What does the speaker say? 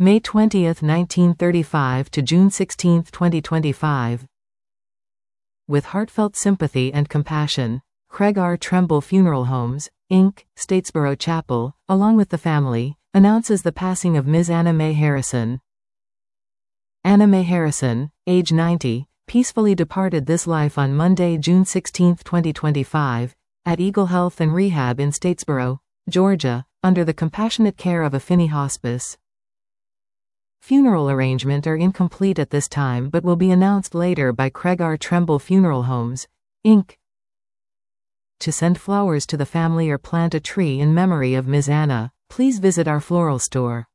May 20, 1935 to June 16, 2025. With heartfelt sympathy and compassion, Craig R. Tremble Funeral Homes, Inc., Statesboro Chapel, along with the family, announces the passing of Ms. Anna Mae Harrison. Anna Mae Harrison, age 90, peacefully departed this life on Monday, June 16, 2025, at Eagle Health and Rehab in Statesboro, Georgia, under the compassionate care of Affinity Hospice. Funeral arrangements are incomplete at this time but will be announced later by Craig R. Tremble Funeral Homes, Inc. To send flowers to the family or plant a tree in memory of Ms. Anna, please visit our floral store.